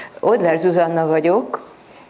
Odler Zsuzsanna vagyok,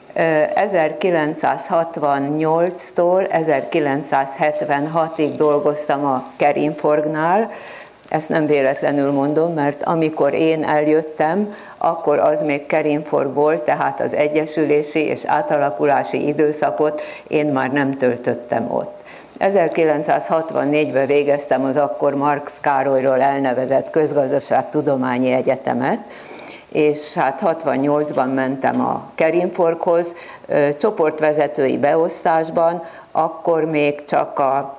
1968-tól 1976-ig dolgoztam a Kerinforgnál. Ezt nem véletlenül mondom, mert amikor én eljöttem, akkor az még Kerinforg volt, tehát az egyesülési és átalakulási időszakot én már nem töltöttem ott. 1964-ben végeztem az akkor Marx Károlyról elnevezett Közgazdaságtudományi Egyetemet, és hát 68-ban mentem a Kerinforghoz, csoportvezetői beosztásban, akkor még csak a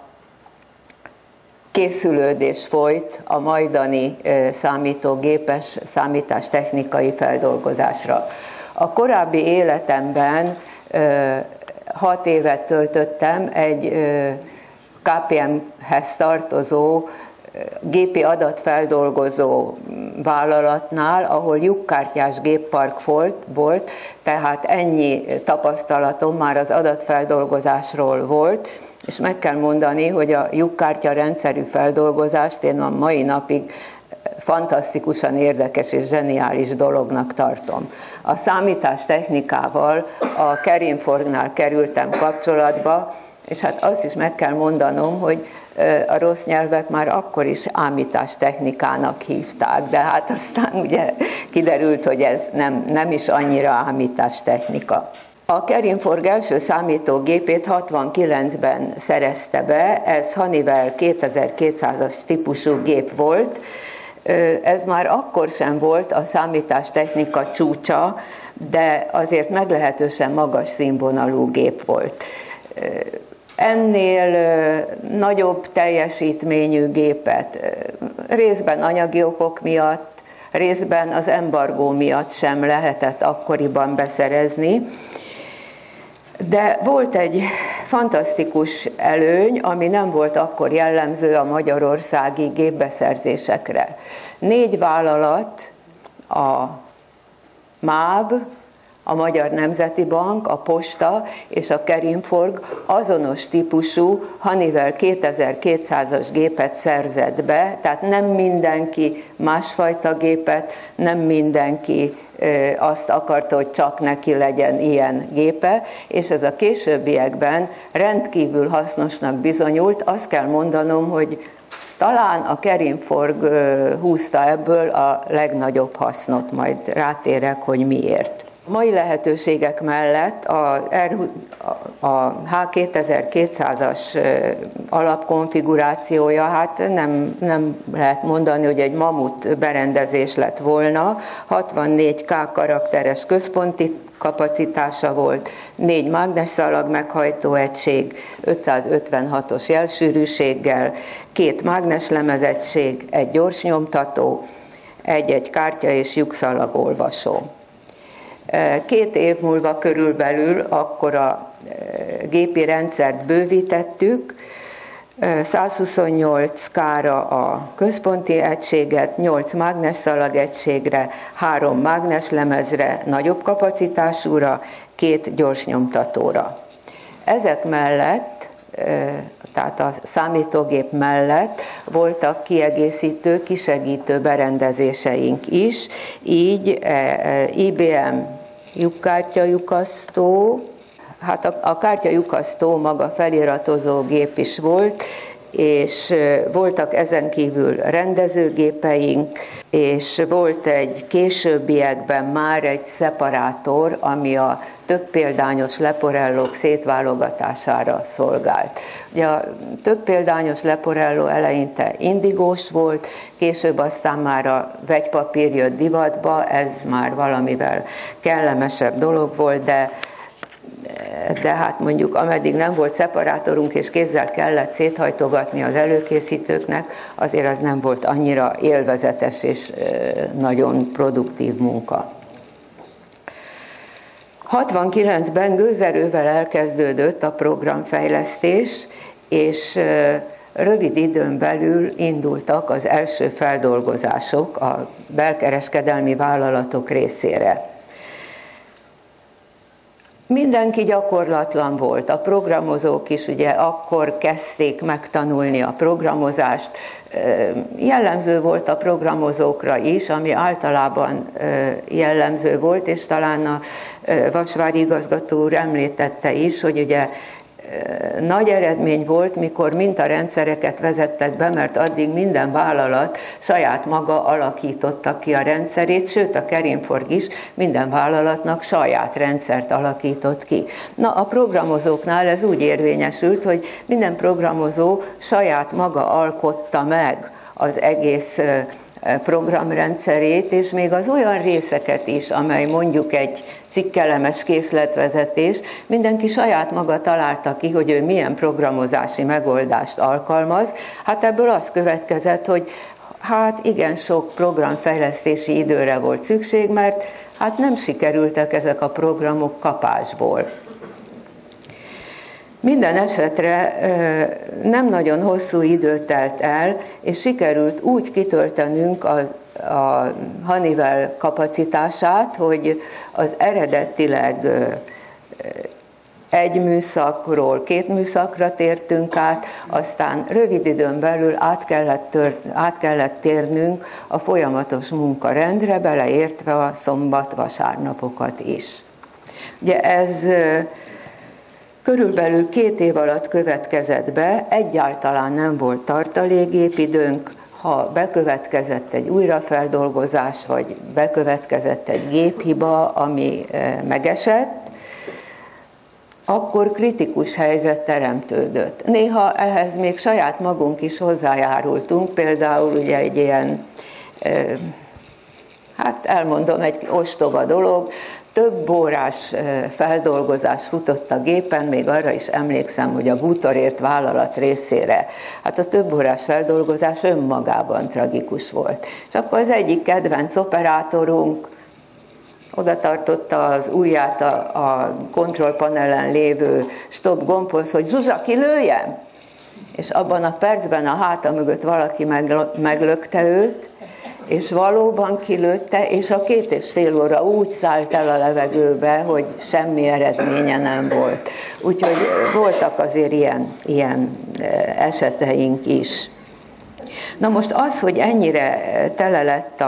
készülődés folyt a majdani számítógépes számítástechnikai feldolgozásra. A korábbi életemben 6 évet töltöttem egy KPMG-hez tartozó gépi adatfeldolgozó vállalatnál, ahol lyukkártyás géppark volt, tehát ennyi tapasztalatom már az adatfeldolgozásról volt, és meg kell mondani, hogy a lyukkártya rendszerű feldolgozást én a mai napig fantasztikusan érdekes és zseniális dolognak tartom. A számítástechnikával a Kerinforgnál kerültem kapcsolatba, és hát azt is meg kell mondanom, hogy a rossz nyelvek már akkor is ámítástechnikának hívták, de hát aztán ugye kiderült, hogy ez nem is annyira ámítástechnika. A Kerinforg első számítógépét 69-ben szerezte be, ez Honeywell 2200-as típusú gép volt. Ez már akkor sem volt a számítástechnika csúcsa, de azért meglehetősen magas színvonalú gép volt. Ennél nagyobb teljesítményű gépet részben anyagi okok miatt, részben az embargó miatt sem lehetett akkoriban beszerezni, de volt egy fantasztikus előny, ami nem volt akkor jellemző a magyarországi gépbeszerzésekre. 4 vállalat, a MÁV, a Magyar Nemzeti Bank, a Posta és a Kerinforg azonos típusú Honeywell 2200-as gépet szerzett be, tehát nem mindenki másfajta gépet, nem mindenki azt akarta, hogy csak neki legyen ilyen gépe, és ez a későbbiekben rendkívül hasznosnak bizonyult. Azt kell mondanom, hogy talán a Kerinforg húzta ebből a legnagyobb hasznot, majd rátérek, hogy miért. A mai lehetőségek mellett a H2200-as alapkonfigurációja, hát nem lehet mondani, hogy egy mamut berendezés lett volna, 64K karakteres központi kapacitása volt, 4 mágnesszalag meghajtó egység, 556-os jelsűrűséggel, 2 mágneslemezegység, egy gyorsnyomtató, egy kártya és lyukszalagolvasó. 2 év múlva körülbelül akkor a gépi rendszert bővítettük, 128K-ra a központi egységet, 8 mágnesszalag egységre, 3 mágneslemezre, nagyobb kapacitásúra, 2 gyorsnyomtatóra. Ezek mellett, tehát a számítógép mellett voltak kiegészítő, kisegítő berendezéseink is, így IBM lyukkártyalyukasztó, hát a kártyalyukasztó maga feliratozó gép is volt, és voltak ezen kívül rendezőgépeink, és volt egy későbbiekben már egy szeparátor, ami a több példányos leporellók szétválogatására szolgált. Ugye a több példányos leporelló eleinte indigós volt, később aztán már a vegypapír jött divatba, ez már valamivel kellemesebb dolog volt, de hát mondjuk ameddig nem volt szeparátorunk és kézzel kellett széthajtogatni az előkészítőknek, azért az nem volt annyira élvezetes és nagyon produktív munka. 69-ben gőzerővel elkezdődött a programfejlesztés, és rövid időn belül indultak az első feldolgozások a belkereskedelmi vállalatok részére. Mindenki gyakorlatlan volt, a programozók is ugye akkor kezdték megtanulni a programozást. Jellemző volt a programozókra is, ami általában jellemző volt, és talán a Vasvári igazgató úr említette is, hogy ugye nagy eredmény volt, mikor mintarendszereket vezettek be, mert addig minden vállalat saját maga alakította ki a rendszerét, sőt a Kerinforg is minden vállalatnak saját rendszert alakított ki. Na, a programozóknál ez úgy érvényesült, hogy minden programozó saját maga alkotta meg az egész programrendszerét, és még az olyan részeket is, amely mondjuk egy cikkelemes készletvezetés, mindenki saját maga találta ki, hogy ő milyen programozási megoldást alkalmaz. Hát ebből az következett, hogy hát igen sok programfejlesztési időre volt szükség, mert hát nem sikerültek ezek a programok kapásból. Minden esetre nem nagyon hosszú idő telt el, és sikerült úgy kitöltenünk a Honeywell kapacitását, hogy az eredetileg egy műszakról 2 műszakra tértünk át, aztán rövid időn belül át kellett térnünk a folyamatos munkarendre, beleértve a szombat-vasárnapokat is. Ugye ez körülbelül 2 év alatt következett be, egyáltalán nem volt tartalékgépidőnk, ha bekövetkezett egy újrafeldolgozás, vagy bekövetkezett egy géphiba, ami megesett, akkor kritikus helyzet teremtődött. Néha ehhez még saját magunk is hozzájárultunk, például ugye egy ilyen, hát elmondom, egy ostoba dolog, több órás feldolgozás futott a gépen, még arra is emlékszem, hogy a Bútorért vállalat részére. Hát a több órás feldolgozás önmagában tragikus volt. És akkor az egyik kedvenc operátorunk oda tartotta az ujját a kontrollpanelen lévő stop gombhoz, hogy Zsuzsa, kilőjem! És abban a percben a háta mögött valaki meglökte őt, és valóban kilőtte, és a 2,5 óra úgy szállt el a levegőbe, hogy semmi eredménye nem volt. Úgyhogy voltak azért ilyen eseteink is. Na most az, hogy ennyire tele lett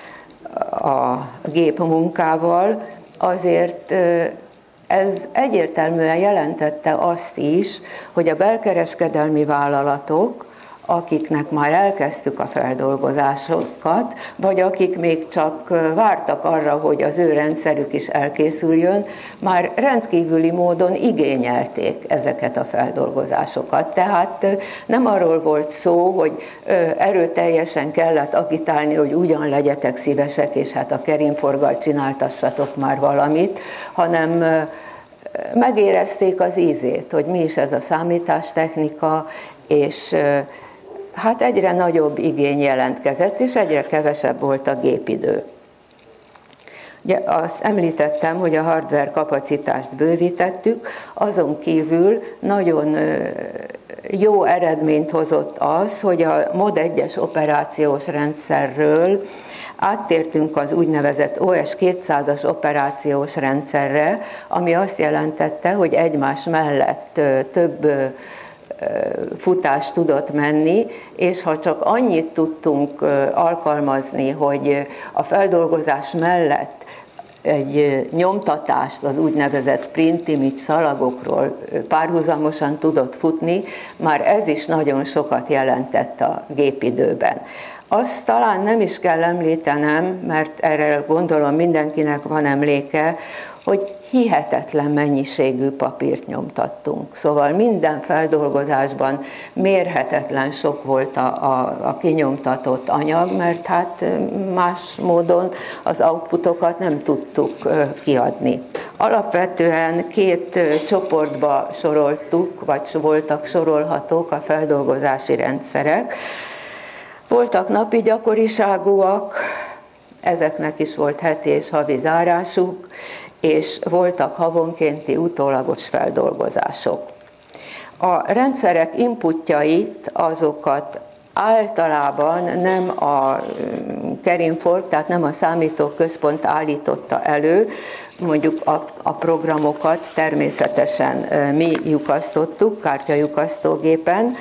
a gép munkával, azért ez egyértelműen jelentette azt is, hogy a belkereskedelmi vállalatok, akiknek már elkezdtük a feldolgozásokat, vagy akik még csak vártak arra, hogy az ő rendszerük is elkészüljön, már rendkívüli módon igényelték ezeket a feldolgozásokat. Tehát nem arról volt szó, hogy erőteljesen kellett agitálni, hogy ugyan legyetek szívesek, és hát a Kerinforggal csináltassatok már valamit, hanem megérezték az ízét, hogy mi is ez a számítástechnika, és hát egyre nagyobb igény jelentkezett, és egyre kevesebb volt a gépidő. Ugye azt említettem, hogy a hardware kapacitást bővítettük, azon kívül nagyon jó eredményt hozott az, hogy a MOD 1-es operációs rendszerről áttértünk az úgynevezett OS 200-as operációs rendszerre, ami azt jelentette, hogy egymás mellett több futás tudott menni, és ha csak annyit tudtunk alkalmazni, hogy a feldolgozás mellett egy nyomtatást az úgynevezett print image szalagokról párhuzamosan tudott futni, már ez is nagyon sokat jelentett a gépidőben. Azt talán nem is kell említenem, mert erre gondolom mindenkinek van emléke, hogy hihetetlen mennyiségű papírt nyomtattunk. Szóval minden feldolgozásban mérhetetlen sok volt a kinyomtatott anyag, mert hát más módon az outputokat nem tudtuk kiadni. Alapvetően 2 csoportba soroltuk, vagy voltak sorolhatók a feldolgozási rendszerek. Voltak napi gyakoriságúak, ezeknek is volt heti és havi zárásuk, és voltak havonkénti utólagos feldolgozások. A rendszerek inputjait, azokat általában nem a Kerinforg, tehát nem a számítóközpont állította elő, mondjuk a programokat természetesen mi lyukasztottuk kártyalyukasztógépen,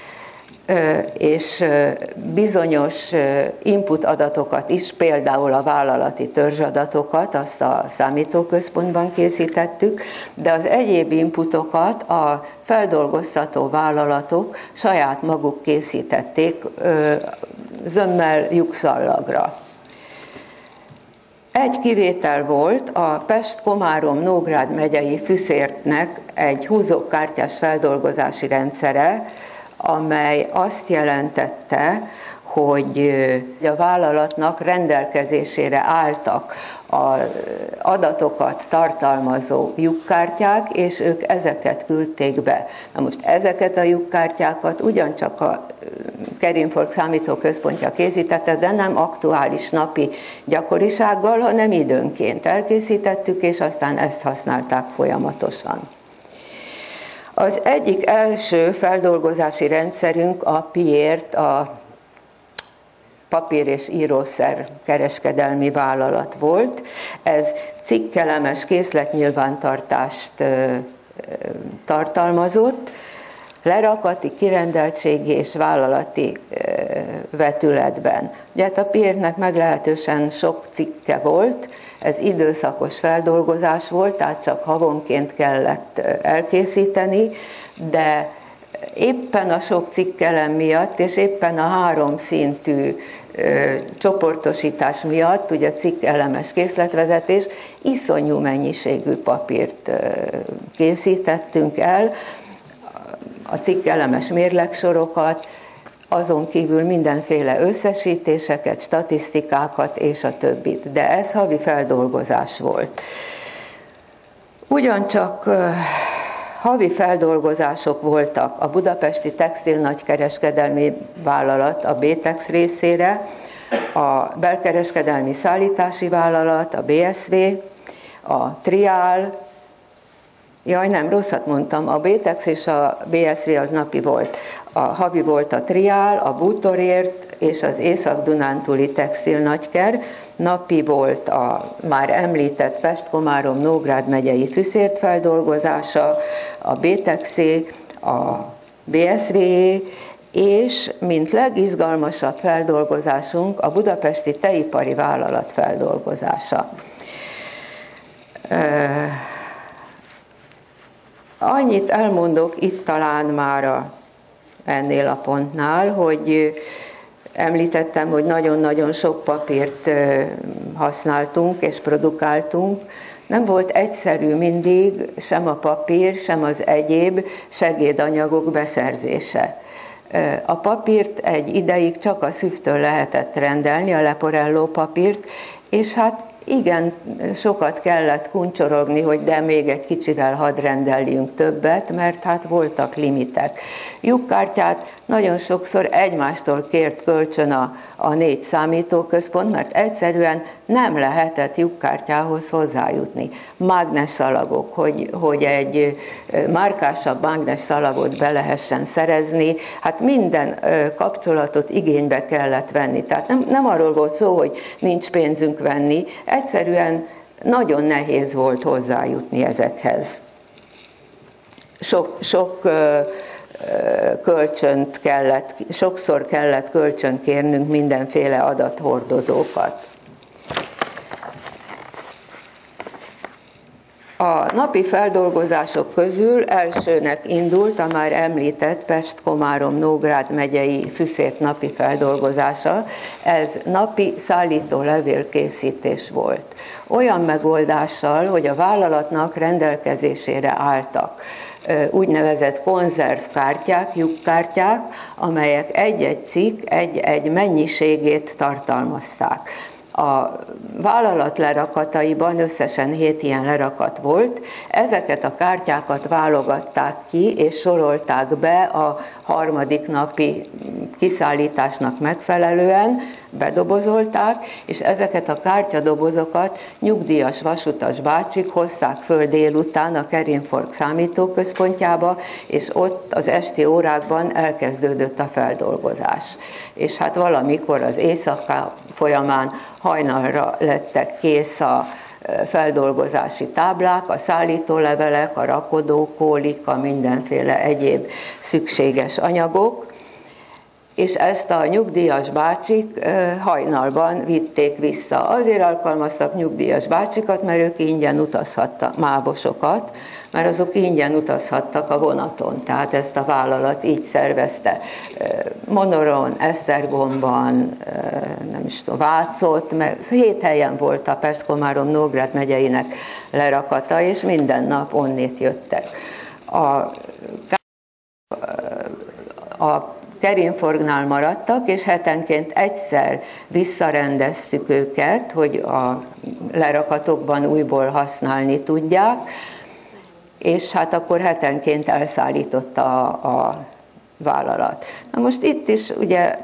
és bizonyos input adatokat is, például a vállalati törzsadatokat, azt a számítóközpontban készítettük, de az egyéb inputokat a feldolgoztató vállalatok saját maguk készítették zömmel lyukszallagra. Egy kivétel volt, a Pest-Komárom-Nógrád megyei Füszértnek egy húzókártyás feldolgozási rendszere, amely azt jelentette, hogy a vállalatnak rendelkezésére álltak az adatokat tartalmazó lyukkártyák, és ők ezeket küldték be. Na most ezeket a lyukkártyákat ugyancsak a Kerinforg számítóközpontja készítette, de nem aktuális napi gyakorisággal, hanem időnként elkészítettük, és aztán ezt használták folyamatosan. Az egyik első feldolgozási rendszerünk a Piért, a papír- és írószer kereskedelmi vállalat volt. Ez cikkelemes készletnyilvántartást tartalmazott, lerakati, kirendeltségi és vállalati vetületben. Ugye a Piértnek meglehetősen sok cikke volt, ez időszakos feldolgozás volt, tehát csak havonként kellett elkészíteni, de éppen a sok cikkelem miatt, és éppen a 3 szintű csoportosítás miatt, ugye cikkelemes készletvezetés, iszonyú mennyiségű papírt készítettünk el, a cikkelemes mérlegsorokat, azon kívül mindenféle összesítéseket, statisztikákat és a többit. De ez havi feldolgozás volt. Ugyancsak havi feldolgozások voltak a Budapesti Textil Nagykereskedelmi Vállalat, a BTEX részére, a Belkereskedelmi Szállítási Vállalat, a BSV, a Triál, rosszat mondtam, a BTEX és a BSV az napi volt. A havi volt a Triál, a Bútorért és az Észak-Dunántúli Textil Nagyker, napi volt a már említett Pest-Komárom-Nógrád megyei Füszért feldolgozása, a BTEX-é, a BSV-é, és mint legizgalmasabb feldolgozásunk a Budapesti Teipari Vállalat feldolgozása. Annyit elmondok itt talán már ennél a pontnál, hogy említettem, hogy nagyon-nagyon sok papírt használtunk és produkáltunk. Nem volt egyszerű mindig sem a papír, sem az egyéb segédanyagok beszerzése. A papírt egy ideig csak a szüvtől lehetett rendelni, a Leporello papírt, és hát igen, sokat kellett kuncsorogni, hogy de még egy kicsivel hadd rendeljünk többet, mert hát voltak limitek. Lyukkártyát nagyon sokszor egymástól kért kölcsön a 4 számítóközpont, mert egyszerűen nem lehetett lyukkártyához hozzájutni. Mágnesszalagok, hogy egy márkásabb mágnesszalagot be lehessen szerezni, hát minden kapcsolatot igénybe kellett venni. Tehát nem arról volt szó, hogy nincs pénzünk venni, egyszerűen nagyon nehéz volt hozzájutni ezekhez. Sokszor kellett kölcsönt kérnünk mindenféle adathordozókat. A napi feldolgozások közül elsőnek indult a már említett Pest-Komárom-Nógrád megyei Füszért napi feldolgozása. Ez napi szállító levélkészítés volt. Olyan megoldással, hogy a vállalatnak rendelkezésére álltak úgynevezett konzervkártyák, lyukkártyák, amelyek egy-egy cikk egy mennyiségét tartalmazták. A vállalat lerakataiban összesen 7 ilyen lerakat volt, ezeket a kártyákat válogatták ki és sorolták be a harmadik napi kiszállításnak megfelelően, bedobozolták, és ezeket a kártyadobozokat nyugdíjas vasutas bácsik hozták föl délután a Kerinforg számítóközpontjába, és ott az esti órákban elkezdődött a feldolgozás. És hát valamikor az éjszaka folyamán hajnalra lettek kész a feldolgozási táblák, a szállítólevelek, a rakodókólik, a mindenféle egyéb szükséges anyagok, és ezt a nyugdíjas bácsik hajnalban vitték vissza. Azért alkalmaztak nyugdíjas bácsikat, mert ők ingyen utazhattak, mávosokat, mert azok ingyen utazhattak a vonaton, tehát ezt a vállalat így szervezte. Monoron, Esztergomban, nem is tudom, Vácot, mert 7 helyen volt a Pest-Komárom-Nógrád megyeinek lerakata, és minden nap onnét jöttek. A Kerinforgnál maradtak, és hetenként egyszer visszarendeztük őket, hogy a lerakatokban újból használni tudják, és hát akkor hetenként elszállította a vállalat. Na most itt is ugye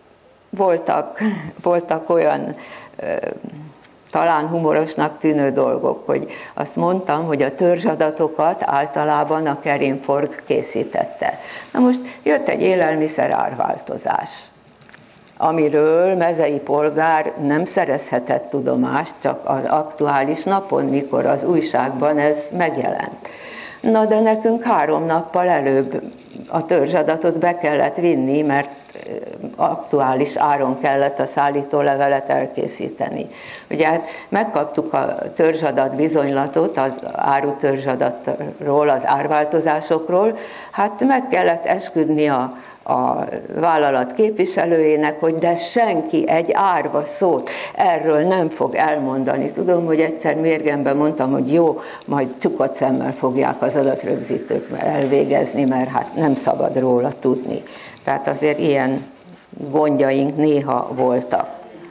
voltak olyan talán humorosnak tűnő dolgok, hogy azt mondtam, hogy a törzsadatokat általában a Kerinforg készítette. Na most jött egy élelmiszer árváltozás, amiről mezei polgár nem szerezhetett tudomást, csak az aktuális napon, mikor az újságban ez megjelent. Na de nekünk 3 nappal előbb a törzsadatot be kellett vinni, mert aktuális áron kellett a szállítólevelet elkészíteni. Ugye hát megkaptuk a törzsadat bizonylatot, az árutörzsadatról, az árváltozásokról, hát meg kellett esküdni a vállalat képviselőjének, hogy de senki egy árva szót erről nem fog elmondani. Tudom, hogy egyszer mérgemben mondtam, hogy jó, majd csukott szemmel fogják az adatrögzítők elvégezni, mert hát nem szabad róla tudni. Tehát azért ilyen gondjaink néha voltak.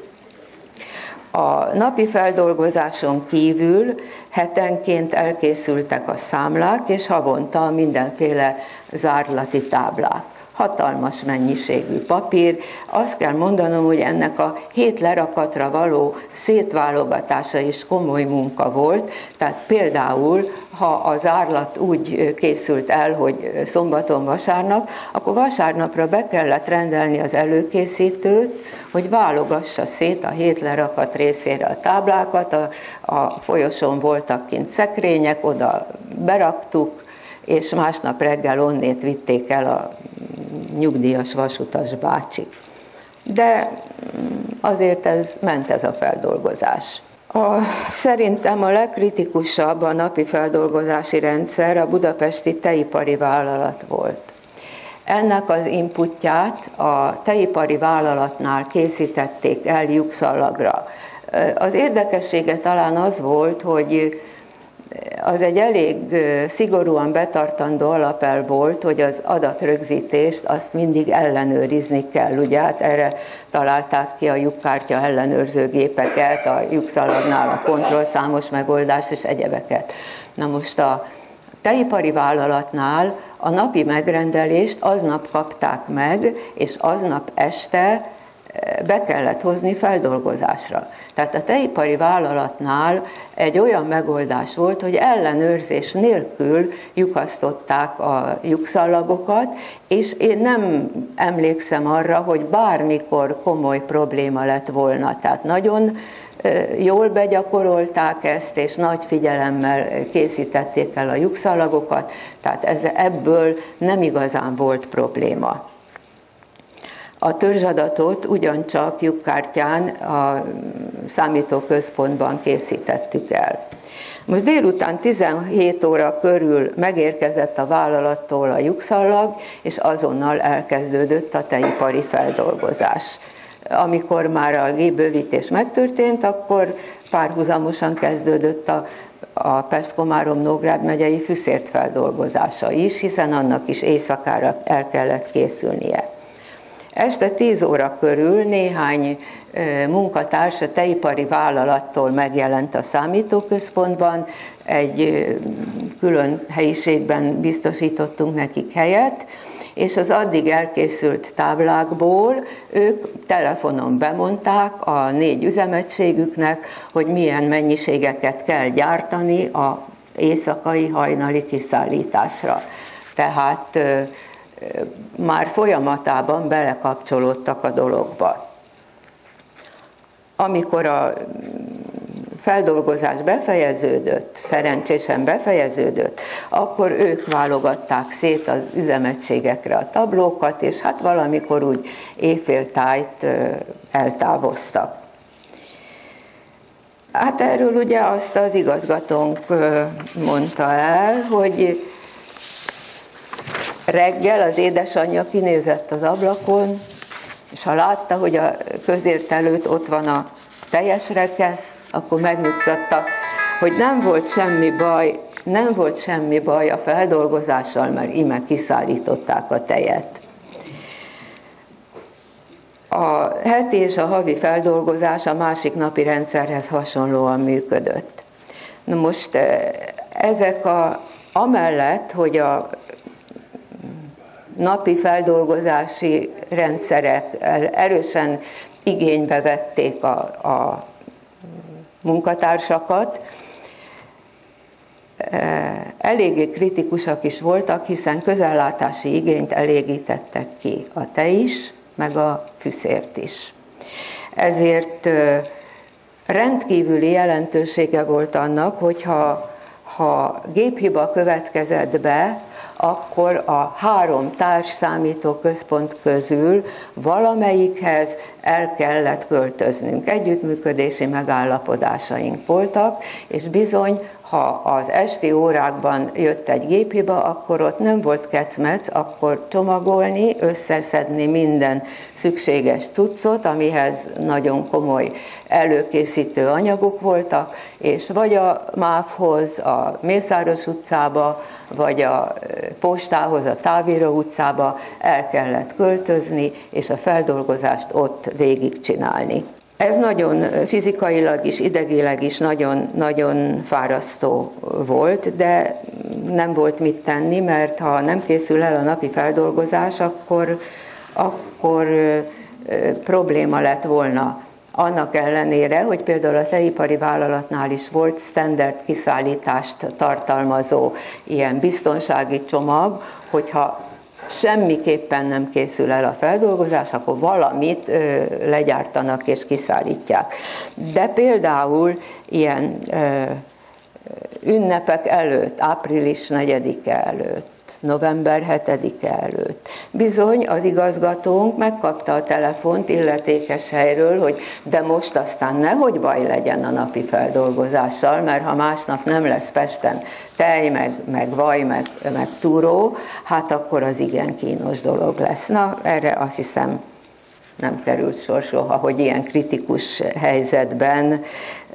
A napi feldolgozáson kívül hetenként elkészültek a számlák, és havonta mindenféle zárlati táblák. Hatalmas mennyiségű papír. Azt kell mondanom, hogy ennek a 7 lerakatra való szétválogatása is komoly munka volt. Tehát például, ha a zárlat úgy készült el, hogy szombaton, vasárnap, akkor vasárnapra be kellett rendelni az előkészítőt, hogy válogassa szét a 7 lerakat részére a táblákat. A folyosón voltak kint szekrények, oda beraktuk, és másnap reggel onnét vitték el a nyugdíjas vasutas bácsik. De azért ment ez a feldolgozás. Szerintem a legkritikusabb a napi feldolgozási rendszer a budapesti tejipari vállalat volt. Ennek az inputját a tejipari vállalatnál készítették el lyukszalagra. Az érdekessége talán az volt, hogy az egy elég szigorúan betartandó alapelv volt, hogy az adatrögzítést azt mindig ellenőrizni kell. Ugye hát erre találták ki a lyukkártya ellenőrző gépeket, a lyukszalagnál a kontrollszámos megoldást és egyebeket. Na most a tejipari vállalatnál a napi megrendelést aznap kapták meg, és aznap este be kellett hozni feldolgozásra. Tehát a tejipari vállalatnál egy olyan megoldás volt, hogy ellenőrzés nélkül lyukasztották a lyukszallagokat, és én nem emlékszem arra, hogy bármikor komoly probléma lett volna. Tehát nagyon jól begyakorolták ezt, és nagy figyelemmel készítették el a lyukszallagokat, tehát ebből nem igazán volt probléma. A törzsadatot ugyancsak lyukkártyán a számítóközpontban készítettük el. Most délután 17 óra körül megérkezett a vállalattól a lyukszallag, és azonnal elkezdődött a tejipari feldolgozás. Amikor már a gépbővítés megtörtént, akkor párhuzamosan kezdődött a Pest-Komárom-Nógrád megyei fűszért feldolgozása is, hiszen annak is éjszakára el kellett készülnie. Este 10 óra körül néhány munkatárs a tejipari vállalattól megjelent a számítóközpontban, egy külön helyiségben biztosítottunk nekik helyet, és az addig elkészült táblákból ők telefonon bemondták a 4 üzemegységüknek, hogy milyen mennyiségeket kell gyártani a éjszakai hajnali kiszállításra. Tehát már folyamatában belekapcsolódtak a dologba. Amikor a feldolgozás befejeződött, szerencsésen befejeződött, akkor ők válogatták szét az üzemegységekre a tablókat, és hát valamikor úgy éjféltájt eltávoztak. Hát erről ugye azt az igazgatónk mondta el, hogy reggel az édesanyja kinézett az ablakon, és ha látta, hogy a közért előtt ott van a teljes rekesz, akkor megnyugtatta, hogy nem volt semmi baj a feldolgozással, mert íme kiszállították a tejet. A heti és a havi feldolgozás a másik napi rendszerhez hasonlóan működött. Na most ezek amellett, hogy a napi feldolgozási rendszerek erősen igénybe vették a munkatársakat, eléggé kritikusak is voltak, hiszen közellátási igényt elégítettek ki a tej is, meg a fűszért is. Ezért rendkívüli jelentősége volt annak, ha géphiba következett be, akkor a 3 társszámítóközpont közül valamelyikhez el kellett költöznünk. Együttműködési megállapodásaink voltak, és bizony, ha az esti órákban jött egy géphiba, akkor ott nem volt kecmec, akkor csomagolni, összeszedni minden szükséges cuccot, amihez nagyon komoly előkészítő anyagok voltak, és vagy a MÁV-hoz, a Mészáros utcába, vagy a postához, a Távíró utcába el kellett költözni, és a feldolgozást ott végigcsinálni. Ez nagyon fizikailag is, idegileg is nagyon fárasztó volt, de nem volt mit tenni, mert ha nem készül el a napi feldolgozás, akkor probléma lett volna. Annak ellenére, hogy például a tejipari vállalatnál is volt standard kiszállítást tartalmazó ilyen biztonsági csomag, hogyha semmiképpen nem készül el a feldolgozás, akkor valamit legyártanak és kiszállítják. De például ilyen ünnepek előtt, április 4-e előtt, november 7-e előtt. Bizony az igazgatónk megkapta a telefont illetékes helyről, hogy de most aztán nehogy baj legyen a napi feldolgozással, mert ha másnap nem lesz Pesten tej, meg vaj, meg túró, hát akkor az igen kínos dolog lesz. Na, erre azt hiszem nem került sor soha, hogy ilyen kritikus helyzetben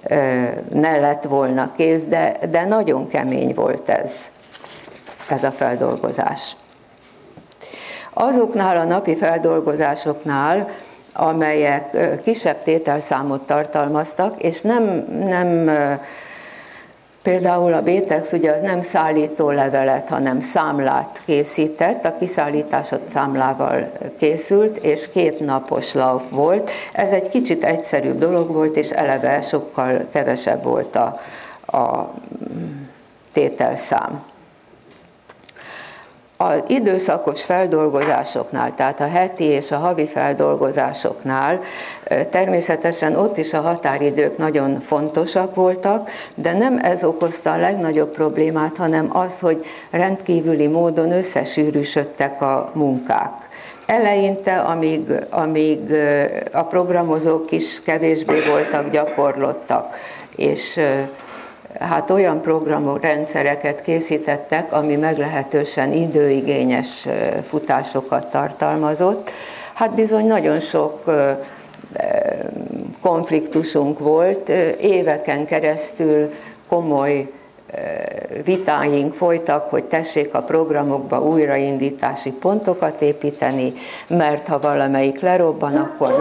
ne lett volna kész, de nagyon kemény volt ez a feldolgozás. Azoknál a napi feldolgozásoknál, amelyek kisebb tételszámot tartalmaztak, és nem például a Bétex ugye az nem szállítólevelet, hanem számlát készített, a kiszállításod számlával készült, és 2 napos lauf volt. Ez egy kicsit egyszerűbb dolog volt, és eleve sokkal kevesebb volt a tételszám. Az időszakos feldolgozásoknál, tehát a heti és a havi feldolgozásoknál természetesen ott is a határidők nagyon fontosak voltak, de nem ez okozta a legnagyobb problémát, hanem az, hogy rendkívüli módon összesűrűsödtek a munkák. Eleinte, amíg a programozók is kevésbé voltak gyakorlottak, és hát olyan programrendszereket készítettek, ami meglehetősen időigényes futásokat tartalmazott. Hát bizony nagyon sok konfliktusunk volt, éveken keresztül komoly vitáink folytak, hogy tessék a programokba újraindítási pontokat építeni, mert ha valamelyik lerobban, akkor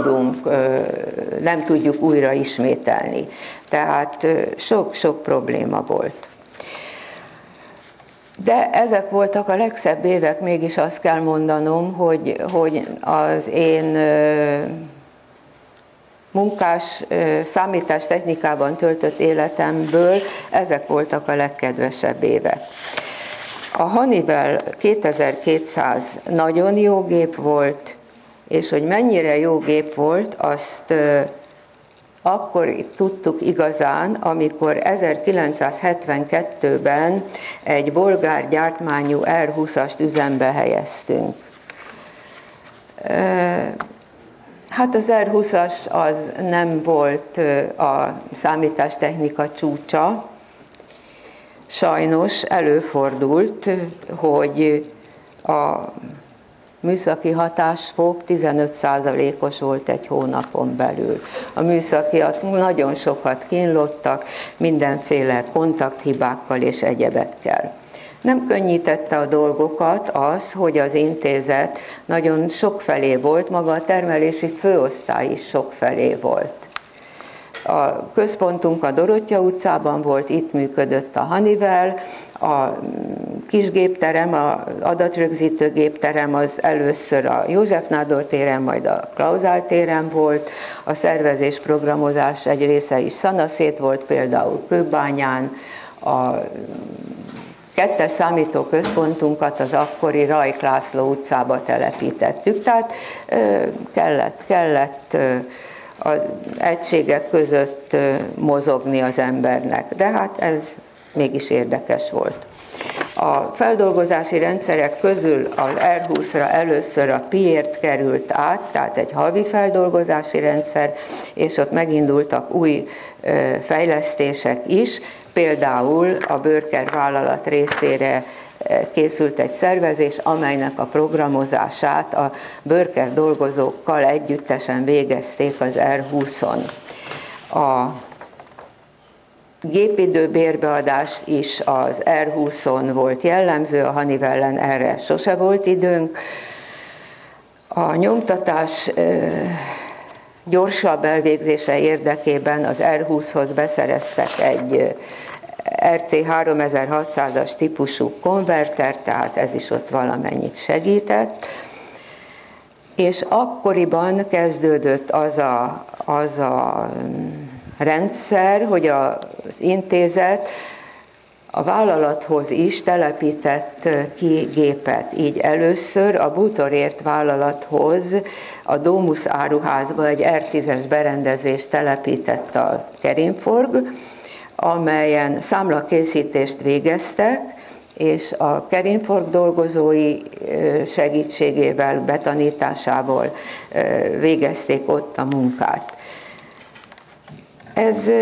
nem tudjuk újra ismételni. Tehát sok-sok probléma volt. De ezek voltak a legszebb évek, mégis azt kell mondanom, hogy az én munkás számítástechnikában töltött életemből ezek voltak a legkedvesebb évek. A Honeywell 2200 nagyon jó gép volt, és hogy mennyire jó gép volt, azt akkor tudtuk igazán, amikor 1972-ben egy bolgár gyártmányú R20-ast üzembe helyeztünk. Hát az R20-as az nem volt a számítástechnika csúcsa. Sajnos előfordult, hogy a műszaki hatásfok 15%-os volt egy hónapon belül. A műszakiak nagyon sokat kínlottak, mindenféle kontakthibákkal és egyebekkel. Nem könnyítette a dolgokat az, hogy az intézet nagyon sokfelé volt, maga a termelési főosztály is sokfelé volt. A központunk a Dorottya utcában volt, itt működött a Honeywell, a kisgépterem, az adatrögzítő gépterem az először a József Nádor téren, majd a Klauzál téren volt, a szervezés programozás egy része is szanaszét volt, például Kőbányán, a kettes számítóközpontunkat az akkori Rajk László utcába telepítettük, tehát kellett az egységek között mozogni az embernek, de hát ez mégis érdekes volt. A feldolgozási rendszerek közül az R20-ra először a Piért került át, tehát egy havi feldolgozási rendszer, és ott megindultak új fejlesztések is, például a Börker vállalat részére készült egy szervezés, amelynek a programozását a Börker dolgozókkal együttesen végezték az R20-on. A gépidő bérbeadás is az R20-on volt jellemző, a Honeywellen erre sose volt időnk. A nyomtatás gyorsabb elvégzése érdekében az R20-hoz beszereztek egy RC3600-as típusú konverter, tehát ez is ott valamennyit segített. És akkoriban kezdődött az a rendszer, hogy az intézet a vállalathoz is telepített ki gépet. Így először a Bútorért vállalathoz a Domus áruházba egy R10-es berendezést telepített a Kerinforg, amelyen számlakészítést végeztek, és a Kerinforg dolgozói segítségével, betanításával végezték ott a munkát. Ez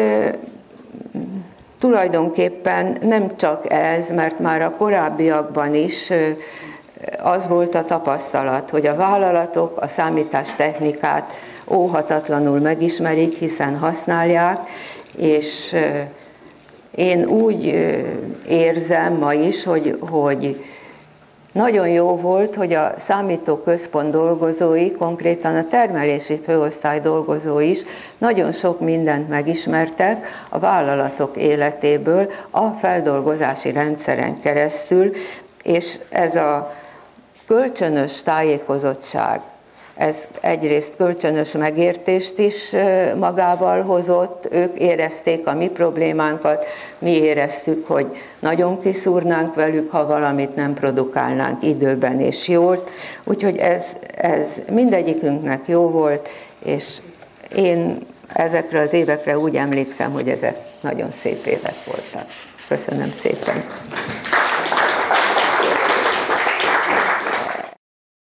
tulajdonképpen nem csak ez, mert már a korábbiakban is az volt a tapasztalat, hogy a vállalatok a számítástechnikát óhatatlanul megismerik, hiszen használják, és én úgy érzem ma is, hogy nagyon jó volt, hogy a számítóközpont dolgozói, konkrétan a termelési főosztály dolgozói is nagyon sok mindent megismertek a vállalatok életéből a feldolgozási rendszeren keresztül, és ez a kölcsönös tájékozottság, ez egyrészt kölcsönös megértést is magával hozott, ők érezték a mi problémánkat, mi éreztük, hogy nagyon kiszúrnánk velük, ha valamit nem produkálnánk időben és jól, úgyhogy ez mindegyikünknek jó volt, és én ezekre az évekre úgy emlékszem, hogy ezek nagyon szép évek voltak. Köszönöm szépen!